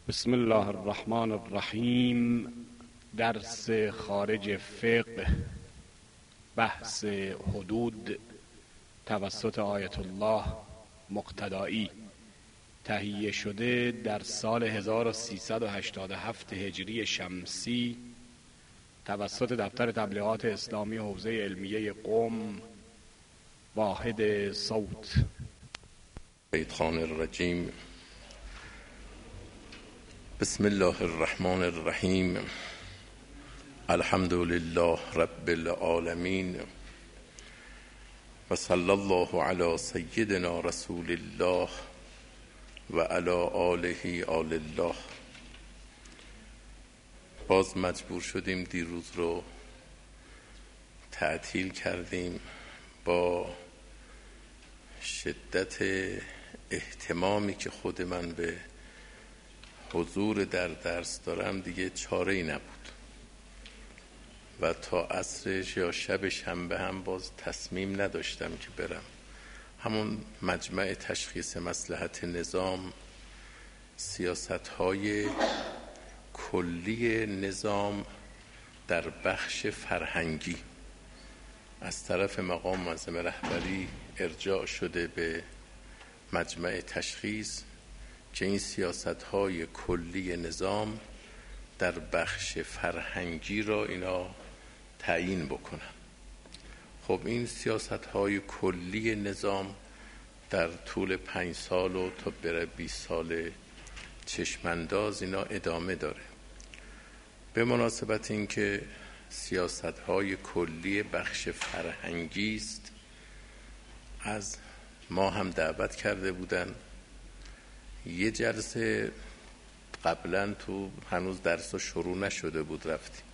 بسم الله الرحمن الرحیم. درس خارج فقه، بحث حدود توسط آیت الله مقتدایی، تهیه شده در سال 1387 هجری شمسی توسط دفتر تبلیغات اسلامی حوزه علمیه قم، واحد صوت. الشیطان الرجیم. بسم الله الرحمن الرحیم. الحمد لله رب العالمین و صلی الله علی سیدنا رسول الله و علی آله آل الله. باز مجبور شدیم دیروز رو تعطیل کردیم. با شدت اهتمامی که خود من به حضور در درس دارم دیگه چاره‌ای نبود و تا عصرش یا شب شنبه هم باز تصمیم نداشتم که برم. همون مجمع تشخیص مصلحت نظام، سیاست‌های کلی نظام در بخش فرهنگی از طرف مقام معظم رهبری ارجاع شده به مجمع تشخیص که این سیاست‌های کلی نظام در بخش فرهنگی را اینا تعیین بکنن. خب این سیاست‌های کلی نظام در طول 5 سال و تا بره 20 سال چشمانداز اینا ادامه داره. به مناسبت این که سیاست‌های کلی بخش فرهنگی است، از ما هم دعوت کرده بودن. یه جلسه قبلا تو هنوز درس شروع نشده بود رفتیم.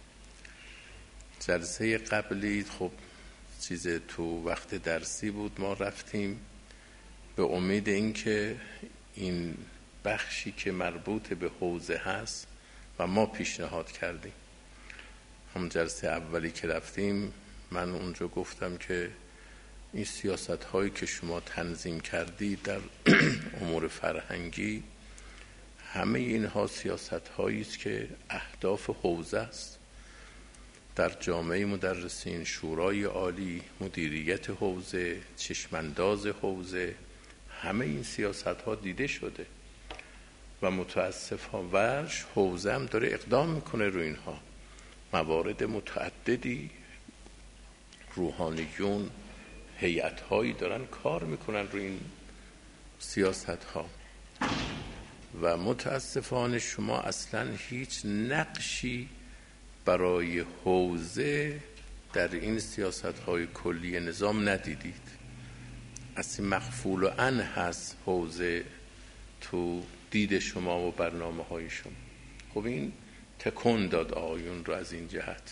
جلسه قبلی خب چیز تو وقت درسی بود، ما رفتیم به امید این که این بخشی که مربوط به حوزه هست و ما پیشنهاد کردیم. هم جلسه اولی که رفتیم من اونجا گفتم که این سیاست هایی که شما تنظیم کردید در امور فرهنگی، همه اینها سیاست هایی است که اهداف حوزه است. در جامعه مدرسین، شورای عالی، مدیریت حوزه، چشمانداز حوزه، همه این سیاست ها دیده شده و متاسفانه حوزه هم داره اقدام میکنه روی اینها. موارد متعددی روحانیون، هیئت‌هایی دارن کار میکنن روی این سیاست‌ها و متاسفانه شما اصلا هیچ نقشی برای حوزه در این سیاست‌های کلی نظام ندیدید. اصلا مغفول و عن هست حوزه تو دید شما و برنامه‌های شما. خب این تکون داد آقایون رو از این جهت.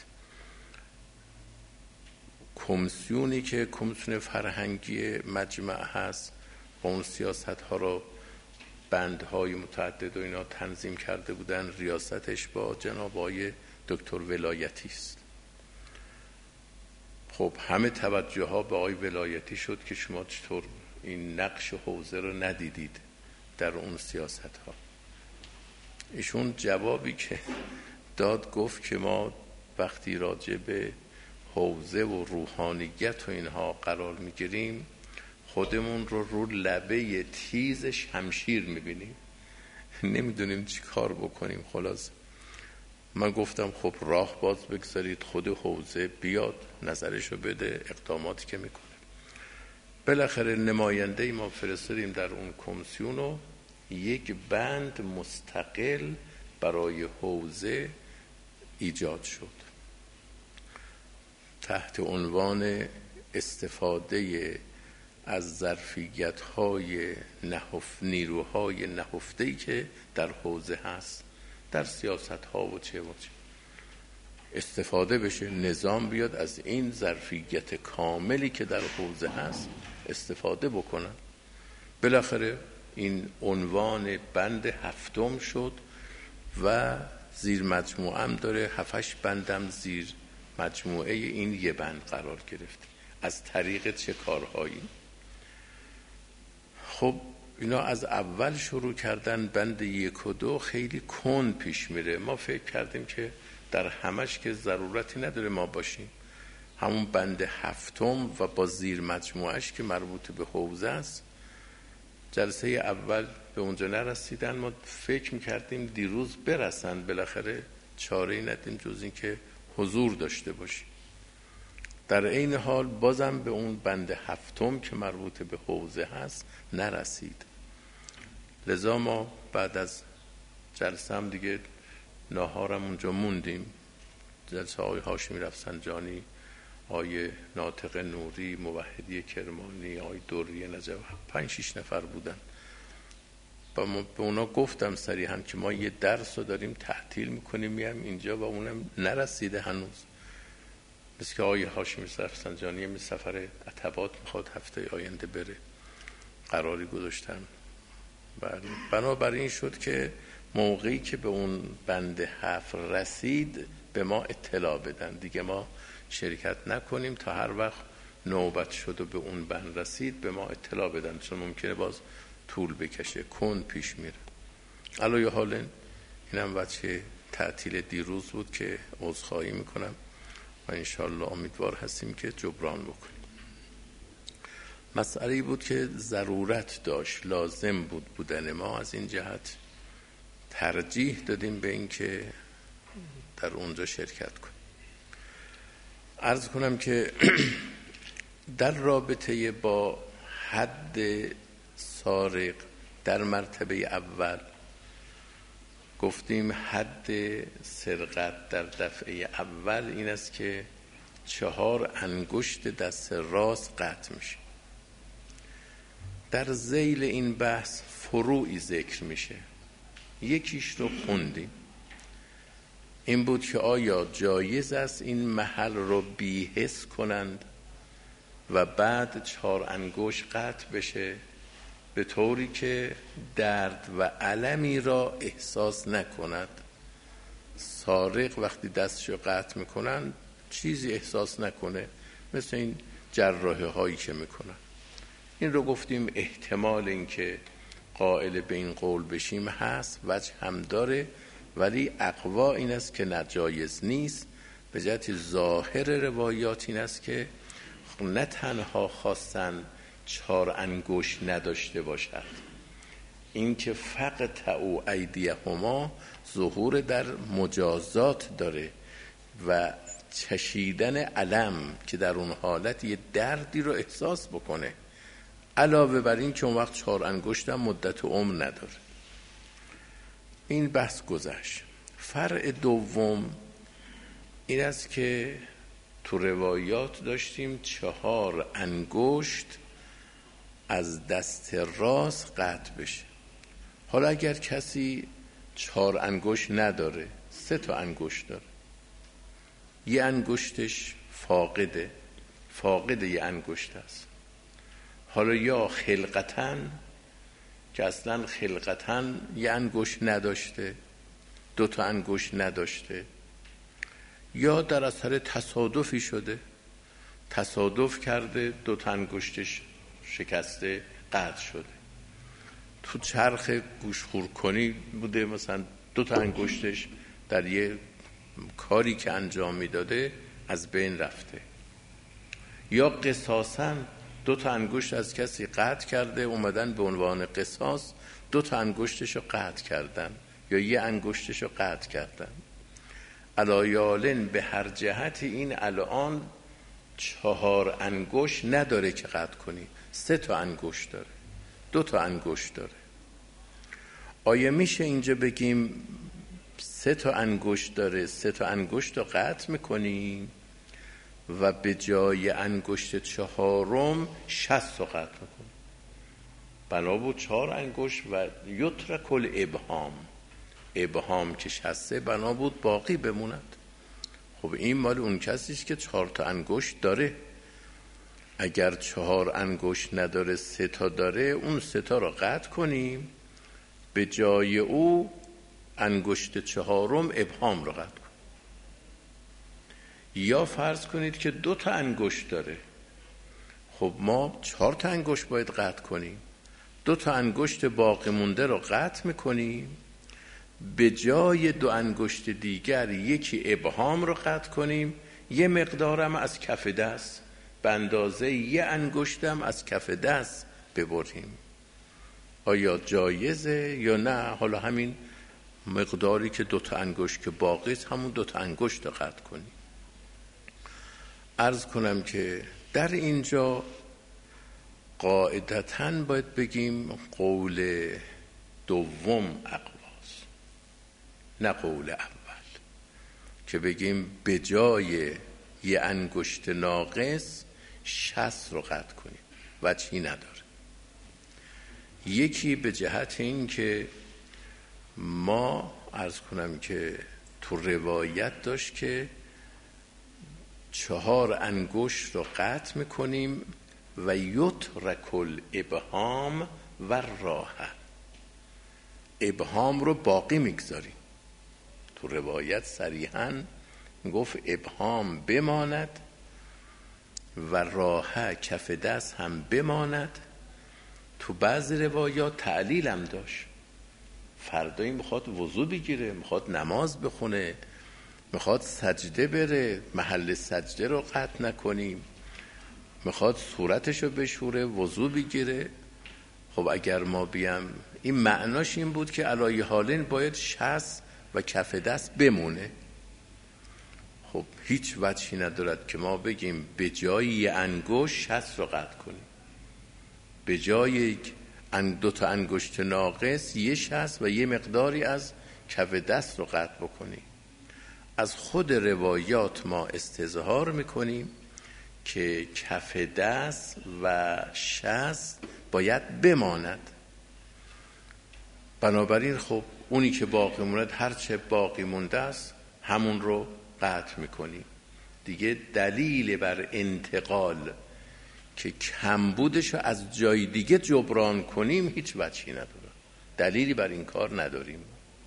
کمیسیونی که کمیسیون فرهنگی مجمع هست با اون سیاست ها رو بندهای متعدد و اینا تنظیم کرده بودن، ریاستش با جناب آقای دکتر ولایتی است. خب همه توجه ها به آقای ولایتی شد که شما چطور این نقش حوزه رو ندیدید در اون سیاست ها. ایشون جوابی که داد گفت که ما وقتی راجع به حوزه و روحانیت و اینها قرار میگیریم خودمون رو لبه تیز شمشیر میبینیم، نمیدونیم چی کار بکنیم. خلاص من گفتم خب راه باز بگذارید خود حوزه بیاد نظرشو بده، اقداماتی که میکنه. بالاخره نماینده ما فرستادیم در اون کمیسیون و یک بند مستقل برای حوزه ایجاد شد تحت عنوان استفاده از ظرفیت‌های نیروهای نهفته‌ای که در حوزه هست، در سیاست‌ها و چه استفاده بشه، نظام بیاد از این ظرفیت کاملی که در حوزه هست استفاده بکنن. بالاخره این عنوان بند 7 شد و زیر مجموعه هم داره 7-8 بندم زیر مجموعه این یه بند قرار گرفت. از طریق چه کارهایی؟ خب اینا از اول شروع کردن، بند 1 و 2 خیلی کند پیش میره. ما فکر کردیم که در همش که ضرورتی نداره ما باشیم، همون بند 7 و با زیر مجموعش که مربوط به حوزه است. جلسه اول به اونجا نرسیدن، ما فکر میکردیم دیروز برسن، بالاخره چاره‌ای ندیم جز این که حضور داشته باشیم. در عین حال بازم به اون بند 7 که مربوط به حوزه هست نرسید. لذا ما بعد از جلسه هم دیگه ناهارم اونجا موندیم. جلسه آقای هاشمی رفسنجانی، آقای ناطق نوری، موحدی کرمانی، آقای دوری نجف، 5-6 نفر بودن. با ما به اونا گفتم صریحا که ما یه درس رو داریم تعطیل میکنیم میام اینجا و اونم نرسیده هنوز. مثل که آقای هاشمی رفسنجانی یه سفر عتبات میخواد هفته آینده بره، قراری گذاشتم. بنابراین شد که موقعی که به اون بند 7 رسید به ما اطلاع بدن، دیگه ما شرکت نکنیم تا هر وقت نوبت شد و به اون بند رسید به ما اطلاع بدن، چون ممکنه باز طول بکشه، کند پیش میره. علی حال اینم بچه تعطیل دیروز بود که عذرخواهی میکنم و انشالله امیدوار هستیم که جبران بکنیم. مسئله بود که ضرورت داشت، لازم بود بودن ما، از این جهت ترجیح دادیم به این که در اونجا شرکت کنیم. عرض کنم که در رابطه با حد سارق در مرتبه اول گفتیم حد سرقت در دفعه اول این است که 4 انگشت دست راست قطع میشه. در ذیل این بحث فروعی ذکر میشه، یکیش رو خوندیم، این بود که آیا جایز است این محل رو بی‌حس کنند و بعد 4 انگشت قطع بشه به طوری که درد و المی را احساس نکند. سارق وقتی دستشو قطع میکنن چیزی احساس نکنه، مثل این جراحی هایی که میکنن. این رو گفتیم احتمال این که قائل به این قول بشیم هست، وجه هم داره، ولی اقوا این است که ناجایز نیست. به جهت ظاهر روایات این است که نه تنها خواستن 4 انگشت نداشته باشد، این که فقطعوا ایدیهما ظهور در مجازات داره و چشیدن الم که در اون حالت یه دردی رو احساس بکنه، علاوه بر این که اون وقت 4 انگشت هم مدت عمر نداره. این بحث گذشت. فرع دوم این است که تو روایات داشتیم 4 انگشت از دست راست قطع بشه. حالا اگر کسی 4 انگشت نداره، 3 تا انگشت داره، یه انگشتش فاقد یه انگشت است، حالا یا خلقتاً که اصلا خلقتاً یه انگشت نداشته، 2 تا انگشت نداشته، یا در اثر تصادفی شده، تصادف کرده 2 تا انگشتش شکسته قطع شده، تو چرخ گوشخور کنی بوده مثلا 2 تا انگشتش در یه کاری که انجام میداده از بین رفته، یا قصاصاً 2 تا انگشت از کسی قطع کرده، اومدن به عنوان قصاص 2 تا انگشتشو قطع کردن یا یه انگشتشو قطع کردن. علایالن به هر جهت این الان 4 انگشت نداره که قطع کنی، 3 تا انگشت داره، 2 تا انگشت داره. آیا میشه اینجا بگیم 3 تا انگشت داره، 3 تا انگشت رو قطع میکنیم و به جای انگشت 4م 60 رو قطع میکنیم؟ بنا بود 4 انگشت و یترک الابهام که 60 بنا بود باقی بموند. خب این مال اون کسیش که 4 تا انگشت داره. اگر 4 انگشت نداره 3 تا داره، اون 3 تا رو قطع کنیم، به جای او انگشت 4م ابهام رو قطع کنیم. یا فرض کنید که 2 تا انگشت داره، خب ما 4 تا انگشت باید قطع کنیم، 2 تا انگشت باقی مونده رو قطع میکنیم، به جای 2 انگشت دیگر یکی ابهام رو قطع کنیم، یه مقدارم از کف دست به اندازه 1 انگشتم از کف دست ببریم. آیا جایزه یا نه؟ حالا همین مقداری که 2 تا انگشت که باقی است همون 2 تا انگشت رو قطع کنیم. عرض کنم که در اینجا قاعدتاً باید بگیم قول دوم اقواست، نه قول اول که بگیم به جای 1 انگشت ناقص 60 رو قطع کنیم، وجهی نداره. یکی به جهت این که ما عرض کنم که تو روایت داشت که 4 انگشت رو قطع میکنیم و یترک الابهام و راحه، ابهام رو باقی میگذاریم. تو روایت صریحاً گفت ابهام بماند و راحه کف دست هم بماند. تو بعض روایات تعلیل هم داشت، فردایی میخواد وضو بگیره، میخواد نماز بخونه، میخواد سجده بره، محل سجده رو قطع نکنیم، میخواد صورتش رو بشوره، وضو بگیره. خب اگر ما بیم این معناش این بود که علای حالین باید 60 و کف دست بمونه. خب هیچ وجهی ندارد که ما بگیم به جای 1 انگشت 60 رو قطع کنیم، به جای 2 تا انگشت ناقص 1 60 و 1 مقداری از کف دست رو قطع بکنیم. از خود روایات ما استظهار میکنیم که کف دست و 60 باید بماند. بنابراین خب اونی که باقی مونده، هرچه باقی مونده است همون رو قطع میکنیم دیگه. دلیل بر انتقال که کمبودش رو از جای دیگه جبران کنیم هیچ وجهی نداره، دلیلی بر این کار نداریم.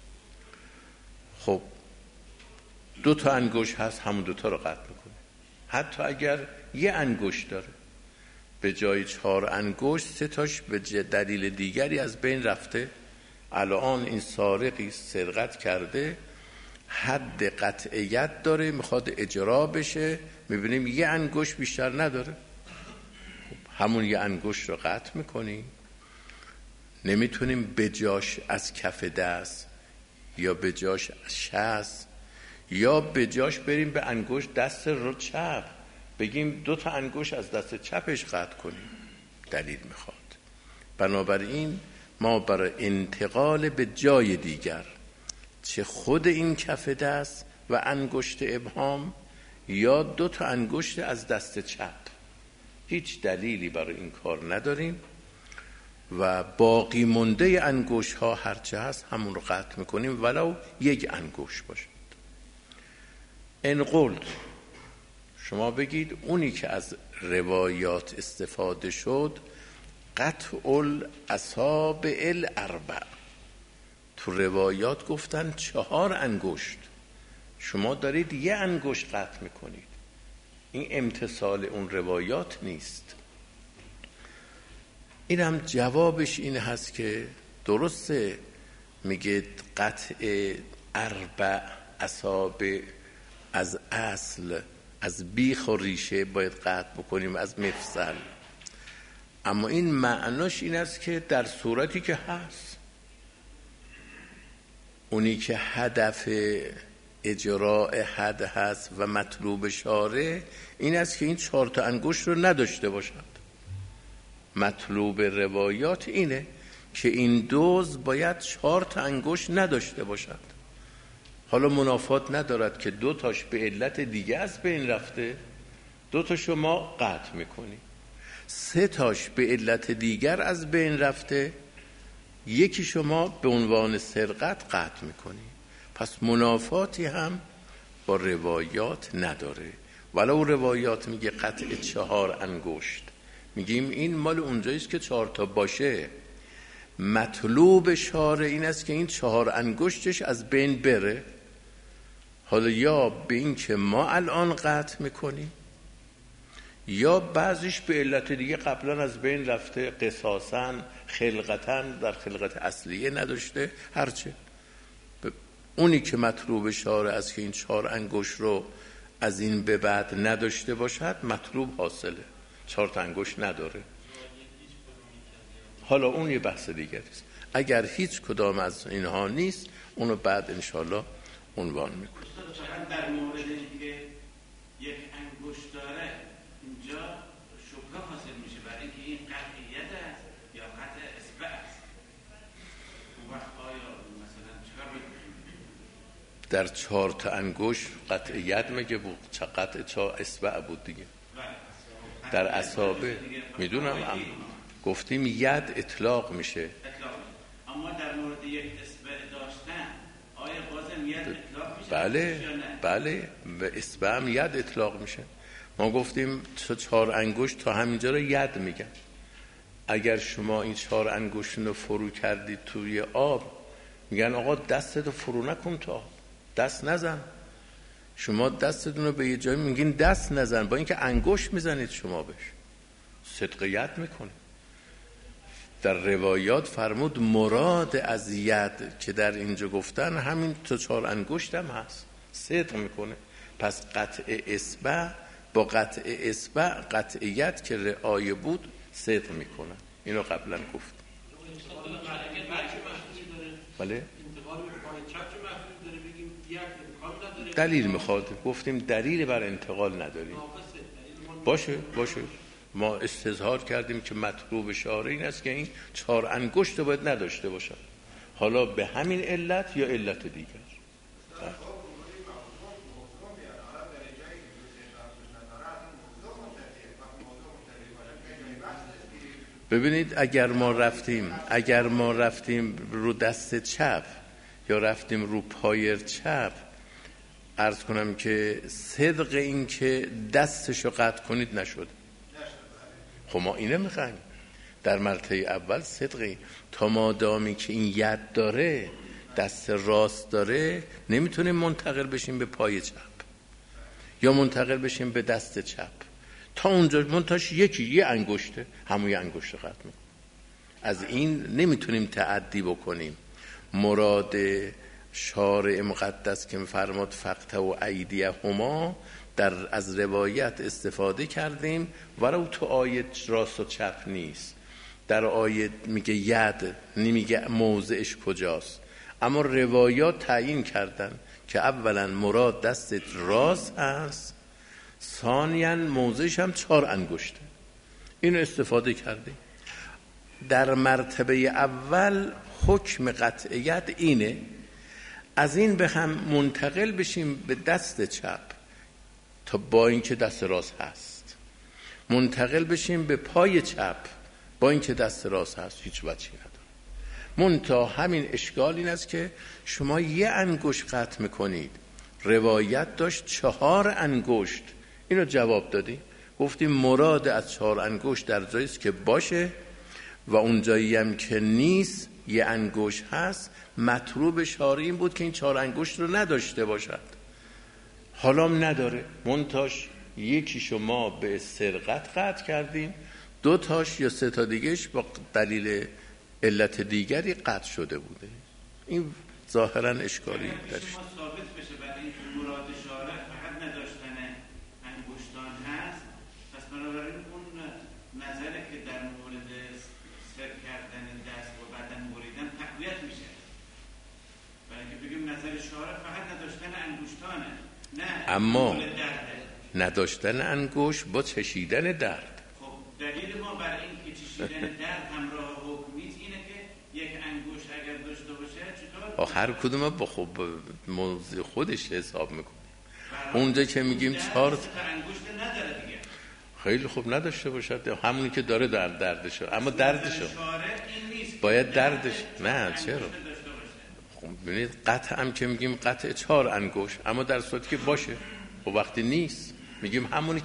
خب 2 تا انگشت هست، همون 2 تا رو قطع میکنیم. حتی اگر 1 انگشت داره، به جای 4 انگشت 3 تاش به دلیل دیگری از بین رفته. الان این سارقی سرقت کرده، حد قطعیت داره، میخواد اجرا بشه، میبینیم 1 انگشت بیشتر نداره، همون 1 انگشت رو قطع میکنیم. نمیتونیم به جاش از کف دست یا به جاش از 60 یا به جاش بریم به انگشت دست رو چپ بگیم 2 تا انگشت از دست چپش قطع کنیم، دلیل میخواد. بنابراین ما برای انتقال به جای دیگر، چه خود این کف دست و انگشت ابهام یا 2 تا انگشت از دست چپ، هیچ دلیلی برای این کار نداریم و باقی مونده انگشت ها هرچه هست همون رو قطع میکنیم، ولو 1 انگشت باشه. انقلت شما بگید اونی که از روایات استفاده شد قطع الاصابع الاربع، تو روایات گفتن 4 انگشت، شما دارید 1 انگشت قطع میکنید. این امتثال اون روایات نیست. این هم جوابش این هست که درسته میگه قطع 4 اصابع از اصل، از بیخ و ریشه باید قطع بکنیم، از مفصل، اما این معناش این است که در صورتی که هست اونی که هدف اجراء حد هست و مطلوب شارع این است که این 4 تا انگشت رو نداشته باشد. مطلوب روایات اینه که این دوز باید 4 تا انگشت نداشته باشد. حالا منافات ندارد که 2 تاش به علت دیگه از بین رفته، 2 تا شما قطع میکنی، 3 تاش به علت دیگر از بین رفته، 1 شما به عنوان سرقت قطع میکنی. پس منافاتی هم با روایات نداره. ولو روایات میگه قطع 4 انگشت، میگیم این مال اونجاییست که 4 تا باشه. مطلوب شارع این است که این 4 انگشتش از بین بره. حالا یا به این که ما الان قطع میکنیم یا بعضیش به علت دیگه قبلا از بین رفته، قصاصاً، خلقتاً، در خلقت اصلیه نداشته، هرچه. اونی که مطلوب شارع است که این 4 انگشت رو از این به بعد نداشته باشد مطلوب حاصله. 4 تا انگشت نداره. حالا اون یه بحث دیگری است. اگر هیچ کدام از اینها نیست اونو بعد انشالله عنوان میکنه. در مورد اینکه یک انگشت داره اینجا شبهه حاصل میشه برای اینکه این قطعیت است یا قطع اصبع است. اون وقت آیا مثلا چرا بکنیم؟ در 4 تا انگشت قطعیت میگه بود، چه قطع 4 اصبع بود دیگه. در اصابع میدونم گفتیم ید اطلاق میشه. اما در مورد یک اصبع داشتن آیا بازم ید اطلاق میشه؟ بله به اصبع هم ید اطلاق میشه. ما گفتیم 4 انگشت تا همینجا رو ید میگن. اگر شما این 4 انگشت رو فرو کردید توی آب میگن آقا دستتو فرو نکن تو آب، دست نزن. شما دستتون رو به یه جایی میگین دست نزن، با اینکه انگشت میزنید شما بهش، صدق ید میکنه. در روایات فرمود مراد از ید که در اینجا گفتن همین تا 4 انگشت هم هست، صدق میکنه. پس قطع اصبع با قطع اصبع قطعیت که رعایه بود صدق میکنه. اینو قبلا گفت. بله دلیل میخواد، گفتیم دلیل بر انتقال نداریم. باشه ما استظهار کردیم که مطلوب شارع این است که این 4 انگشت رو باید نداشته باشد، حالا به همین علت یا علت دیگر. ببینید اگر ما رفتیم رو دست چپ یا رفتیم رو پای چپ، عرض کنم که صدق این که دستشو قطع کنید نشد. خب ما اینه میخوایم در مرتبه اول صدقی، تا مادامی که این ید داره، دست راست داره، نمیتونیم منتقل بشیم به پای چپ یا منتقل بشیم به دست چپ. تا اونجا منتاش یه انگشته، همون یه انگشت قطع میکنه. از این نمیتونیم تعدی بکنیم. مراد شارع مقدس که فرمود فقط و ایدیه هما، از روایت استفاده کردیم ولو تو آیت راست و چپ نیست. در آیت میگه ید، نمیگه موضعش کجاست، اما روایات تعیین کردن که اولا مراد دست راست هست، ثانیاً موضعش هم 4 انگشته. اینو استفاده کردیم. در مرتبه اول حکم قطعیت اینه، از این به هم منتقل بشیم به دست چپ تا با اینکه دست راست هست، منتقل بشیم به پای چپ با اینکه دست راست هست، هیچ وجهی نداره. منتها همین اشکال این است که شما یه انگشت قطع میکنید، روایت داشت 4 انگشت. اینو جواب دادیم، گفتیم مراد از 4 انگشت در جایی است که باشه و اون جایی هم که نیست یه انگشت هست. مطلوب شارع این بود که این 4 انگشت رو نداشته باشد، حالا نداره. منتاش یکی شما به سرقت قطع کردیم، 2 تاش یا 3 تا دیگهش با دلیل علت دیگری قطع شده بوده. این ظاهرا اشکالی داشت. شما ثابت بشه برای اینکه مراد شارع فقط نداشتن انگشتان هست، پس بنابراین اون نظره که در مورد سر کردن دست و بدن بریدن تقویت میشه، برای اینکه بگیم نظر شارع فقط نداشتن انگشتانه، نه اما نداشتن انگشت با چشیدن درد. خب دلیل ما برای این که چشیدن درد همراه حکم نیست اینه که یک انگشت اگر داشته باشه چطور؟ هر کدوم با موضوع خودش حساب میکنه. اونجا که میگیم 4 انگشت نداره دیگه، خیلی خوب نداشته باشد، همونی که داره دردشو، اما دردشو باید دردش نه چرا؟ خب ببینید قطع هم که میگیم قطع 4 انگشت، اما در صورتی که باشه و وقتی نیست میگیم همونی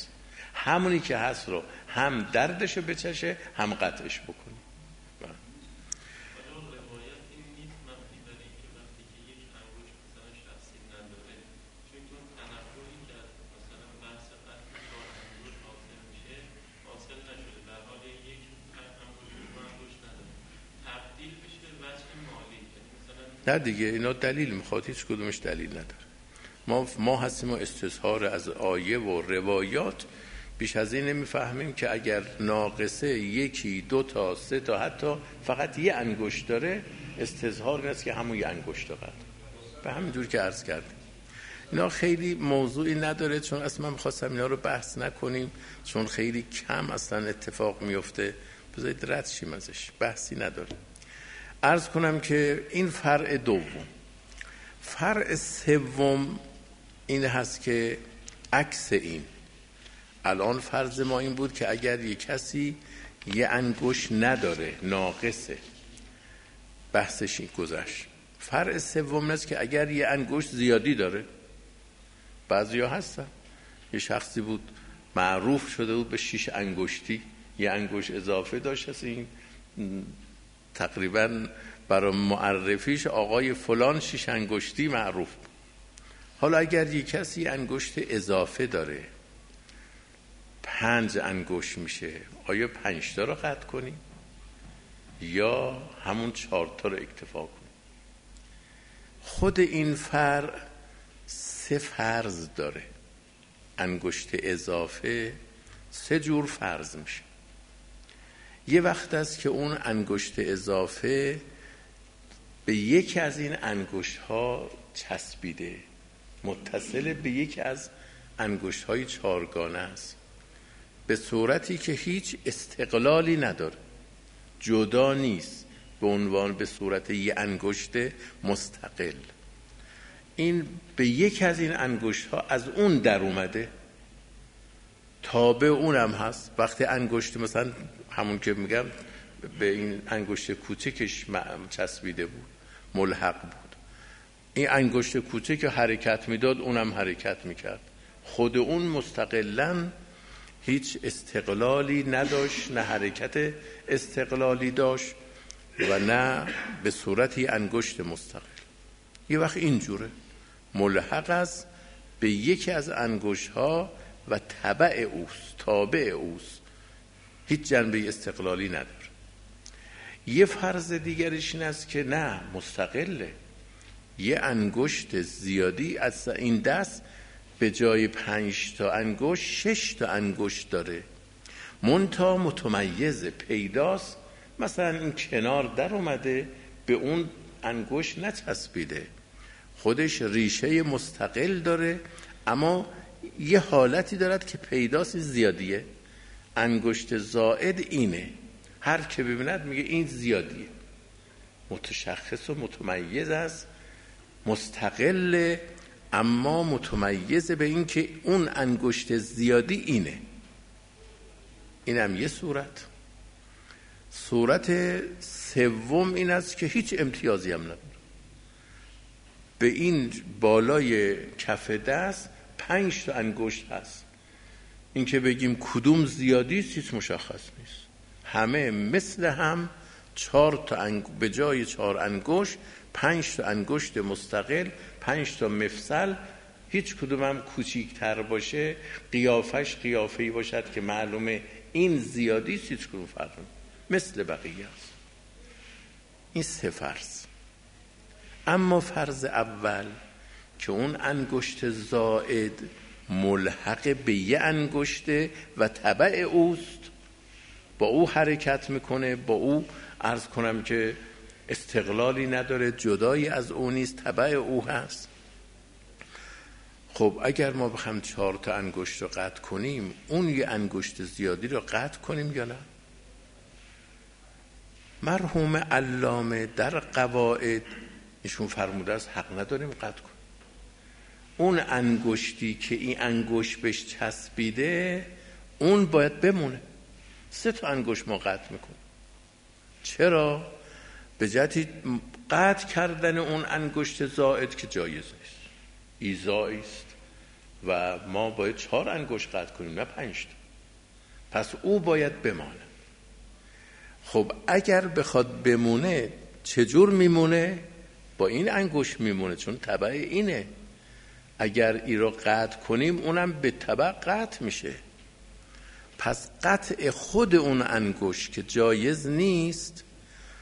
که هست رو هم دردشو بچشه هم قطعش بکنی. نه دیگه اینا دلیل میخواد، هیچ کدومش دلیل نداره. ما هستیم و استظهار از آیه و روایات بیش از این نمیفهمیم که اگر ناقصه 1 2 تا 3 تا حتی فقط یه انگشت داره، استظهار این است که همون یه انگشت داره. به همین جور که عرض کردیم اینا خیلی موضوعی نداره، چون اصلا من می‌خواستم اینا رو بحث نکنیم، چون خیلی کم اصلا اتفاق میفته، بذارید رد شیم ازش، بحثی نداره. عرض کنم که این فرع دوم. فرع سوم این هست که عکس این، الان فرض ما این بود که اگر یک کسی یه انگشت نداره، ناقصه، بحثش این گذشت. فرع سوم است که اگر یه انگشت زیادی داره، بعضیا هستن، یه شخصی بود معروف شده بود به 6 انگشتی، یه انگشت اضافه داشت، از این تقریبا برای معرفیش آقای فلان 6 انگشتی معروف بود. حالا اگر یک کسی انگشت اضافه داره 5 انگشت میشه، آیا 5 تا رو قطع کنیم یا همون 4 تا رو اکتفا کنیم؟ خود این فرع 3 فرض داره. انگشت اضافه 3 جور فرض میشه. یه وقت است که اون انگشت اضافه به یکی از این انگشت ها چسبیده، متصل به یکی از انگشت های 4گانه است، به صورتی که هیچ استقلالی نداره، جدا نیست، به عنوان به صورت یه انگشت مستقل. این به یک از این انگشت ها از اون در اومده، تابع اونم هست. وقتی انگشت مثلا همون که میگم به این انگشت کوچکش چسبیده بود، ملحق بود، این انگشت کوچک که حرکت میداد اونم حرکت میکرد، خود اون مستقلاً هیچ استقلالی نداشت، نه حرکت استقلالی داشت و نه به صورتی انگشت مستقل. یه وقت اینجوره، ملحق است به یکی از انگشت ها و تبع اوست، تابع اوست، هیچ جنبه استقلالی نداره. یه فرض دیگرش این است که نه، مستقله، یه انگشت زیادی از این دست به جای 5 تا انگشت 6 تا انگشت داره، منتها متمیزه، پیداست، مثلا این کنار در اومده، به اون انگشت نچسبیده، خودش ریشه مستقل داره، اما یه حالتی دارد که پیداست زیادیه. انگشت زائد اینه، هر که ببیند میگه این زیادیه، متشخص و متمیز است، مستقل، اما متمیز به این که اون انگشت زیادی اینه. اینم یه صورت. صورت سوم این است که هیچ امتیازی هم نداره، به این بالای کف دست 5 تا انگشت هست، این که بگیم کدوم زیادی هیچ مشخص نیست، همه مثل هم 4 تا به جای 4 انگشت 5 تا انگشت مستقل، 5 تا مفصل، هیچ کدوم هم کوچیک‌تر باشه، قیافش قیافه‌ای باشد که معلومه این زیادی هیچ کدوم فرق نمی‌کنه، مثل بقیه است. این 3 فرض. اما فرض اول که اون انگشت زائد ملحق به یه انگشته و تبع اوست، با او حرکت میکنه، با او عرض کنم که استقلالی نداره، جدایی از او نیست، تبع او هست. خب اگر ما بخوایم 4 تا انگشت رو قطع کنیم، اون یه انگشت زیادی رو قطع کنیم یا نه؟ مرحوم علامه در قواعد ایشون فرموده است حق نداریم قطع کنیم. اون انگشتی که این انگشت بهش چسبیده اون باید بمونه. 3 تا انگشت ما قطع میکنیم. چرا؟ به جهت قطع کردن اون انگشت زائد که جایز نیست، ایذایی است و ما باید 4 انگشت قطع کنیم نه 5 تا. پس او باید بمانه. خب اگر بخواد بمونه چجور میمونه؟ با این انگشت میمونه، چون تبع اینه. اگر این رو قطع کنیم اونم به تبع قطع میشه. پس قطع خود اون انگشت که جایز نیست،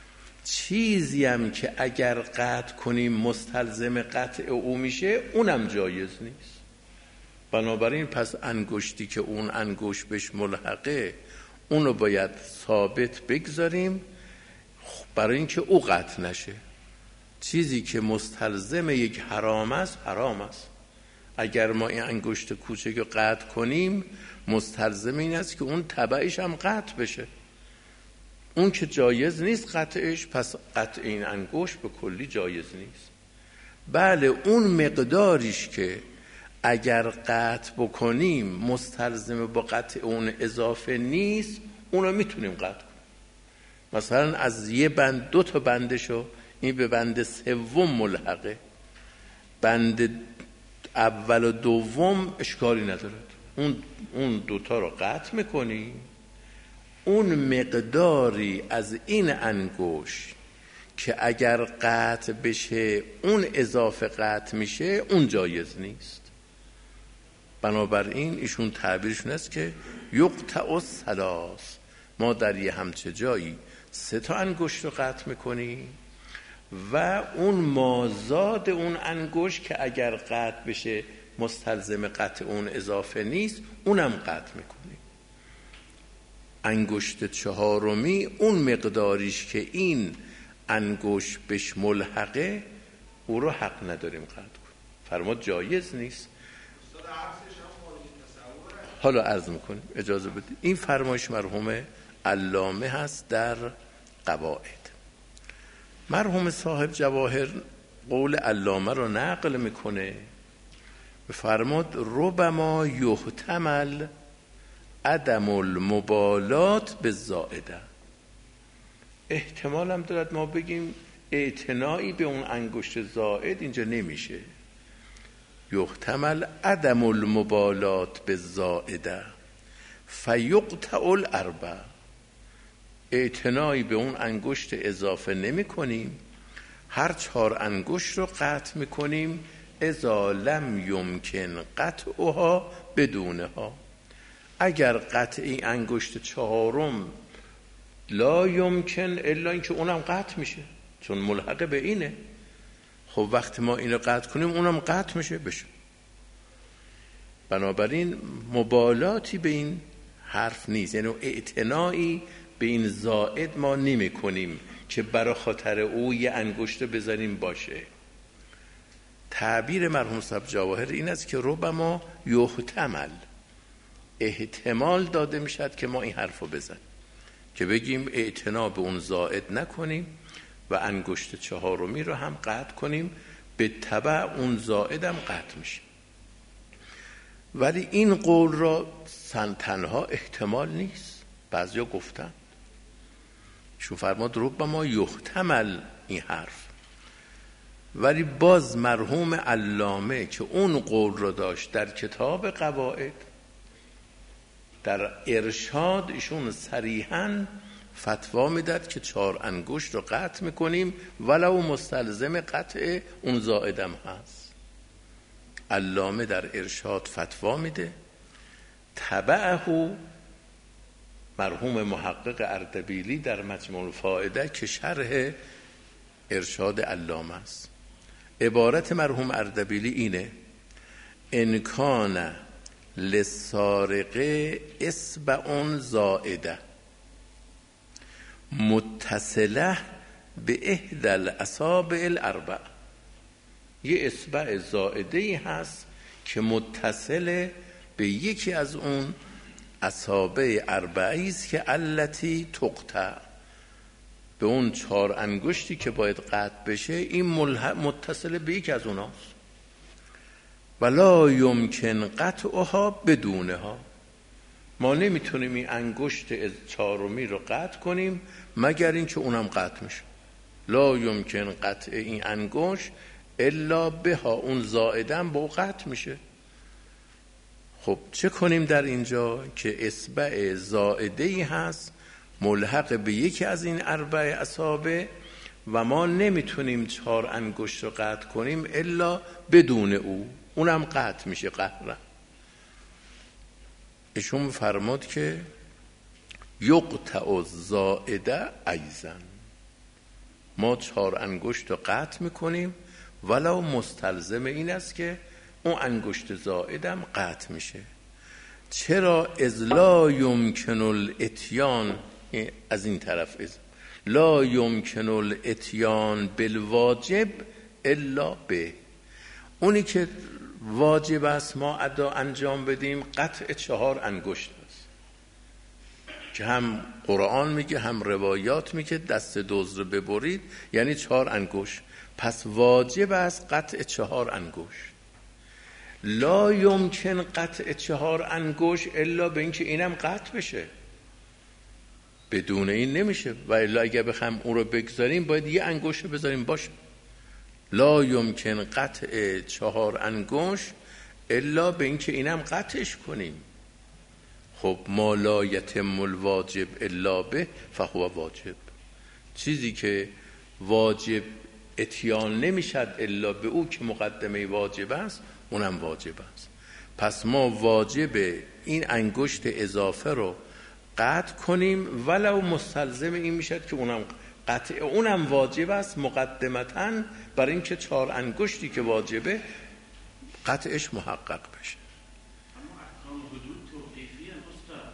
چیزی هم که اگر قطع کنیم مستلزم قطع او میشه اونم جایز نیست. بنابراین پس انگشتی که اون انگشت بهش ملحقه اونو باید ثابت بگذاریم برای اینکه او قطع نشه. چیزی که مستلزم یک حرام است حرام است. اگر ما این انگشت کوچک رو قطع کنیم مستلزم این است که اون تبعش هم قطع بشه. اون که جایز نیست قطعش، پس قطع این انگشت به کلی جایز نیست. بله اون مقداریش که اگر قطع بکنیم مستلزم با قطع اون اضافه نیست اونو میتونیم قطع کنیم. مثلا از یه بند 2 تا بندشو این به بند 3 ملحقه، بند اول و دوم اشکالی نداره، اون 2 تا رو قطع میکنی. اون مقداری از این انگشت که اگر قطع بشه اون اضافه قطع میشه اون جایز نیست. بنابراین ایشون تعبیرشون است که یقطع الثلاث، ما در یه همچه جایی 3 تا انگشت رو قطع میکنیم و اون مازاد اون انگشت که اگر قطع بشه مستلزم قطع اون اضافه نیست اونم قطع میکنیم. انگشت 4 اون مقداریش که این انگشت بهش ملحقه او رو حق نداریم قطع کنیم. فرمود جایز نیست. حالا عرض میکنیم اجازه بدید. این فرمایش مرحوم علامه هست در قواعد. مرحوم صاحب جواهر قول علامه رو نقل میکنه، فرمود ربما یحتمل عدم المبالات بالزائده. احتمال هم دارد ما بگیم اعتنایی به اون انگشت زائد اینجا نمیشه. یحتمل عدم المبالات بالزائده فیقطع الاربع. اعتنایی به اون انگشت اضافه نمی کنیم، هر 4 انگشت رو قطع می کنیم اذا لم یمکن قطعها بدونها. اگر قطع این انگشت 4 لا یمکن الا اینکه اونم قطع میشه چون ملحق به اینه. خب وقتی ما اینو قطع کنیم اونم قطع میشه بشه. بنابراین مبالاتی به این حرف نیست، یعنی اعتنایی به این زائد ما نمی کنیم که برای خاطر او یه انگشت بذاریم باشه. تعبیر مرحوم صاحب جواهر این است که ربما یحتمل، احتمال داده میشد که ما این حرفو بزنیم که بگیم اعتنا به اون زائد نکنیم و انگشت 4 رو هم قطع کنیم، به تبع اون زائد هم قطع میشه. ولی این قول را تنها احتمال نیست، بعضیا گفتن چون فرماد ربما یحتمل این حرف. ولی باز مرحوم علامه که اون قول را داشت در کتاب قواعد، در ارشاد ایشون صریحاً فتوا میداد که 4 انگشت رو قطع میکنیم ولو مستلزم قطع اون زائدم هست. علامه در ارشاد فتوا میده، تبعه مرحوم محقق اردبیلی در مجموع الفائده که شرح ارشاد علامه است. عبارت مرحوم اردبیلی اینه: ان کان للسارقه اصبع زائده متصله به احدى الاصابع الاربع. یه اصبع زائده‌ای هست که متصل به یکی از اون اصابع اربعی است که التی تقطع، به اون 4 انگشتی که باید قطع بشه این متصل به یکی از اوناست. ولا یمکن قطعها بدونها. ما نمیتونیم این انگشت 4 رو قطع کنیم مگر اینکه اونم قطع میشه. لا یمکن قطع این انگشت الا بها، اون زائدم با قطع میشه. خب چه کنیم در اینجا که اصبع زائده‌ای هست ملحق به یکی از این 4 اصابع و ما نمیتونیم 4 انگشت رو قطع کنیم الا بدون او، اونم قطع میشه قهرا. ایشون فرمود که یقطع الزائده ایضا، ما 4 انگشت رو قطع میکنیم ولو مستلزم این است که اون انگشت زائدم قطع میشه. چرا؟ اذ لا یمکن الاتیان، از این طرف لا یمکن الاتیان بالواجب الا به، اونی که واجب است ما ادا انجام بدیم قطع 4 انگشت است که هم قرآن میگه هم روایات میگه دست دزد رو ببرید یعنی 4 انگشت، پس واجب است قطع 4 انگشت. لا یمکن قطع 4 انگشت الا به اینکه اینم قطع بشه، بدون این نمیشه. و الا اگر بخوام اون رو بگذاریم باید یه انگشت رو بذاریم باشه. لا یمکن قطع 4 انگشت الا به اینکه اینم قطعش کنیم. خب ما لا یتم الواجب الا به فهو واجب، چیزی که واجب اتیان نمیشد الا به او که مقدمه واجب است اونم واجب است. پس ما واجب این انگشت اضافه رو قطع کنیم ولو مستلزم این میشد که اونم قطع اونم واجب است مقدمتاً برای اینکه 4 انگشتی که واجبه قطعش محقق بشه. اما احکام حدود توقیفی هم استاد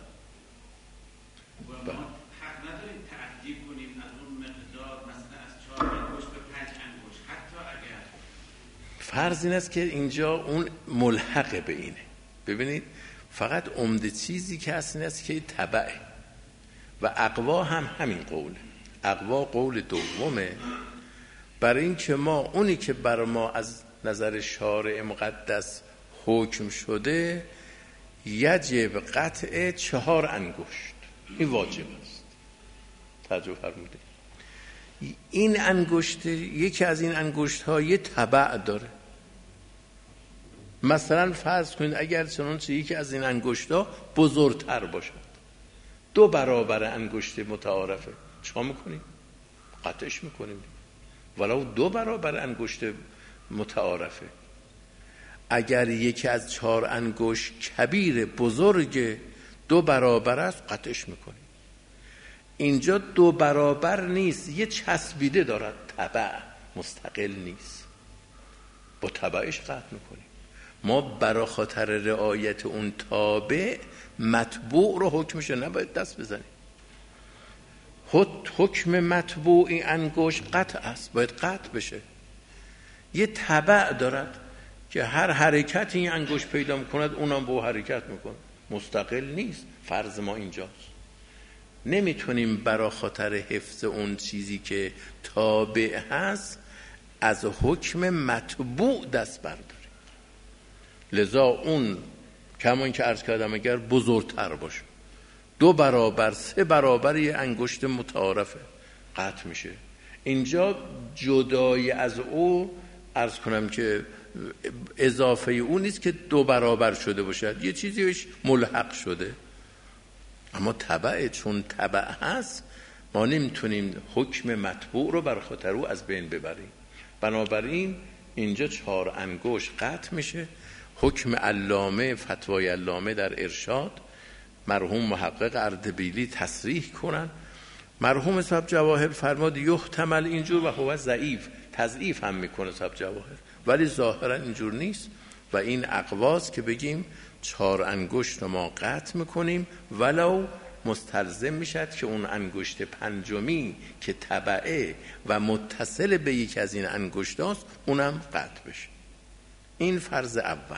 و ما حق نداریم تعدی کنیم از اون مقدار، مثلا از 4 انگشت به 5 انگشت، حتی اگر فرض این است که اینجا اون ملحق به اینه. ببینید فقط عمده چیزی که هست این است که تبعه و اقوا هم همین قوله. اقوا قول دومه، برای این که ما اونی که بر ما از نظر شارع مقدس حکم شده یجب قطع 4 انگشت، این واجب است. توجه فرموده این انگشت، یکی از این انگشت ها یه تبع داره. مثلا فرض کنید اگر چنانچه یکی از این انگشت ها بزرگتر باشد، 2 برابر انگشت متعارفه، چیکار میکنیم؟ قطعش میکنیم ولو 2 برابر انگشت متعارفه. اگر یکی از 4 انگشت کبیر بزرگ 2 برابر است قطعش میکنیم. اینجا 2 برابر نیست، یه چسبیده دارد، تبع مستقل نیست، با تبعش قطع میکنیم. ما برای خاطر رعایت اون تابع مطبوع رو حکمش نباید دست بزنیم. حکم مطبوع این انگشت قطع است، باید قطع بشه. یه تبع دارد که هر حرکتی این انگشت پیدا میکند اونم با حرکت میکنه، مستقل نیست. فرض ما اینجاست نمیتونیم برای خاطر حفظ اون چیزی که تابع هست از حکم مطبوع دست برداریم. لذا اون کمان که عرض کردم اگر بزرگتر باشه 2 برابر 3 برابر یه انگشت متعارفه قطع میشه. اینجا جدای از او عرض کنم که اضافه اون نیست که 2 برابر شده باشد، یه چیزی بهش ملحق شده. اما تبع، چون تبع هست ما نمیتونیم حکم مطبوع رو بر خاطر او از بین ببریم. بنابراین اینجا 4 انگشت قطع میشه. حکم علامه، فتوای علامه در ارشاد مرحوم محقق اردبیلی تصریح کنن. مرحوم صاحب جواهر فرماد یحتمل اینجور و هو ضعیف، تضعیف هم میکنه صاحب جواهر، ولی ظاهرا اینجور نیست و این اقواست که بگیم 4 انگشت رو ما قطع میکنیم ولو مستلزم میشد که اون انگشت پنجمی که تبعه و متصل به یک از این انگشت هاست اونم قطع بشه. این فرض اول.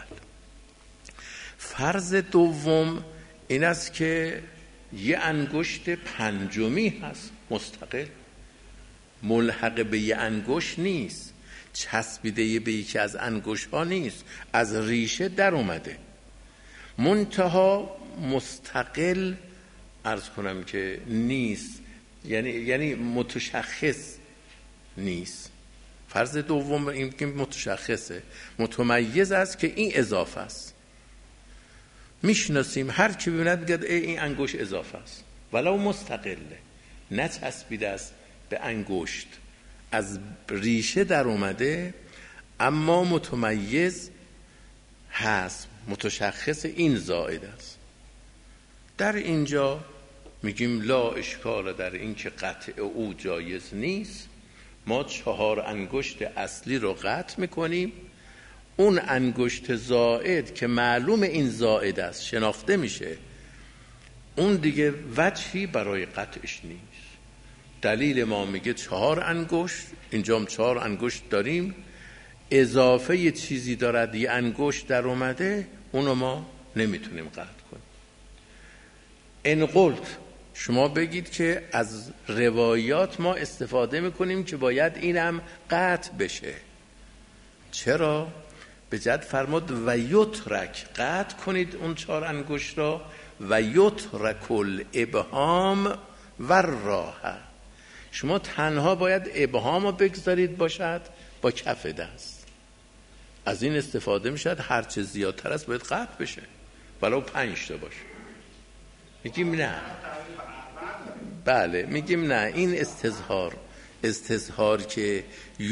فرض دوم این است که یه انگشت پنجمی هست مستقل، ملحق به یه انگشت نیست، چسبیده به یکی از انگشت ها نیست، از ریشه در اومده، منتها مستقل عرض کنم که نیست، یعنی متشخص نیست. فرض دوم این که متشخصه، متمیز است که این اضافه است، میشناسیم، هر کی ببیند بگه این انگشت اضافه است ولو مستقله، نه چسبیده است به انگشت، از ریشه در اومده اما متمیز هست، متشخص، این زائد است. در اینجا میگیم لا اشکال در این که قطع او جایز نیست ما 4 انگشت اصلی رو قطع میکنیم، اون انگشت زائد که معلوم این زائد است شناخته میشه، اون دیگه وجهی برای قطعش نیست. دلیل ما میگه 4 انگشت، اینجا هم 4 انگشت داریم، اضافه یه چیزی دارد یه انگشت در اومده، اونو ما نمیتونیم قطع کنیم. ان قلت، شما بگید که از روایات ما استفاده میکنیم که باید اینم قطع بشه. چرا؟ به جد فرمود و یترک، قطع کنید اون 4 انگشت را، و یترک الابهام و الراحه. شما تنها باید ابهام رو بگذارید باشد با کف دست. از این استفاده میشد هرچه زیادتر است باید قطع بشه، ولو 5 تا باشه. میگیم نه، بله میگیم نه، این استظهار که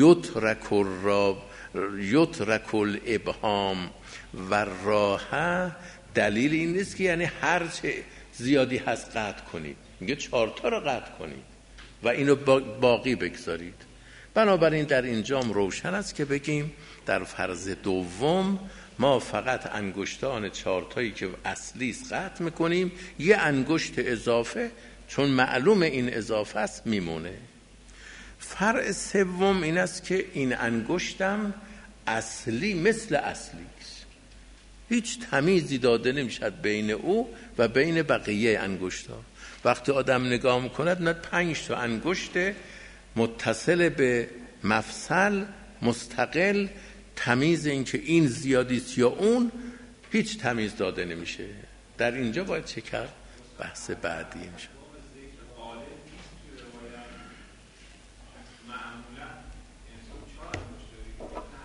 یترک الابهام و الراحه، دلیل این نیست که یعنی هرچه زیادی هست قطع کنید. میگه 4 تا رو قطع کنید و اینو باقی بگذارید. بنابراین در اینجام روشن است که بگیم در فرض دوم ما فقط انگشتان 4 تایی که اصلی است قطع میکنیم، یه انگشت اضافه چون معلوم این اضافه است میمونه. فرع سوم این است که این انگشتم اصلی مثل اصلی است، هیچ تمیزی داده نمیشد بین او و بین بقیه انگشت‌ها. وقتی آدم نگاه میکند نه 5 تا انگشت متصل به مفصل مستقل، تمیز این که این زیادیست یا اون، هیچ تمیز داده نمیشه. در اینجا باید چه کرد؟ بحث بعدی میشه.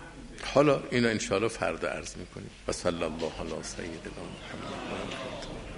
حالا اینو انشاءالله فردا عرض میکنیم. و صلی الله علی سیدنا محمد.